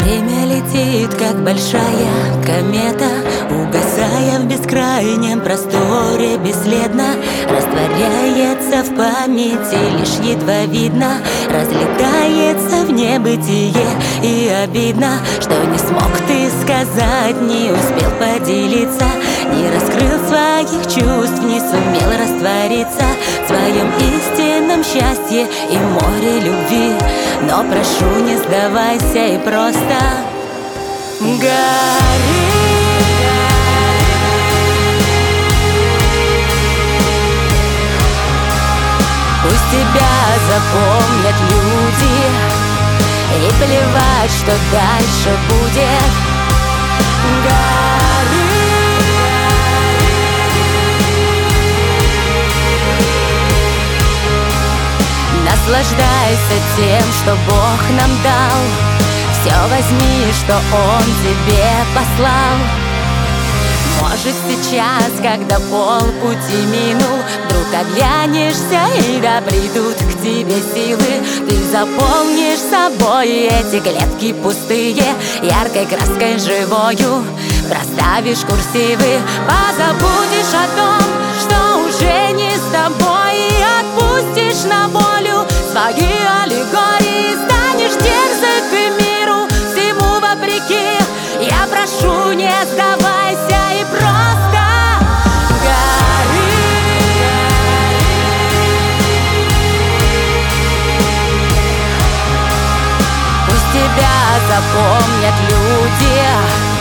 Время летит, как большая комета, угасая в бескрайнем просторе бесследно. Растворяется в памяти, лишь едва видно, разлетается в небытие. И обидно, что не смог ты сказать, не успел поделиться, не раскрыл своих чувств, не сумел раствориться в своем истинном счастье и море любви. Но прошу, не сдавайся и просто гори. Пусть тебя запомнят люди, и плевать, что дальше будет. Гори. Наслаждайся тем, что Бог нам дал. Все возьми, что Он тебе послал. Может, сейчас, когда полпути минул, вдруг оглянешься, и да придут к тебе силы. Ты заполнишь собой эти клетки пустые яркой краской живою, проставишь курсивы, позабудешь о том, что уже не с тобой, и отпустишь на волю свои аллегории. Станешь дерзок к миру, всему вопреки. Я прошу, не сдавайся и просто гори. Пусть тебя запомнят люди,